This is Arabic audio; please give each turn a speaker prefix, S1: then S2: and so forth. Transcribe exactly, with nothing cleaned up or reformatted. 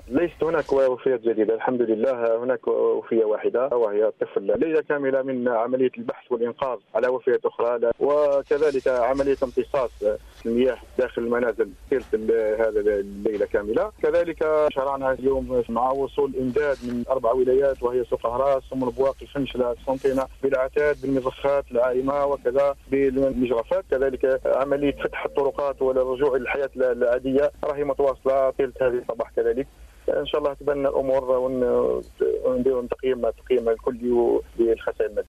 S1: ليست هناك وفيات جديدة الحمد لله. هناك وفية واحدة وهي طفل ليلة كاملة من عملية البحث والإنقاذ على وفيات أخرى، وكذلك عملية امتصاص المياه داخل المنازل طيلة هذا الليلة كاملة. كذلك شرعنا اليوم مع وصول إمداد من أربع ولايات وهي سوق هراس، سم البواقي، فنشلة، سنطينة، بالعتاد، بالمزخات، العائمة، وكذا بالمجرفات. كذلك عملية فتح الطرقات والرجوع إلى الحياة العادية راهي متواصلة طيلة هذه الصباح. كذلك ان شاء الله تبان الامور ونديروا تقييم تقييم الكلي للخسائر الماديه.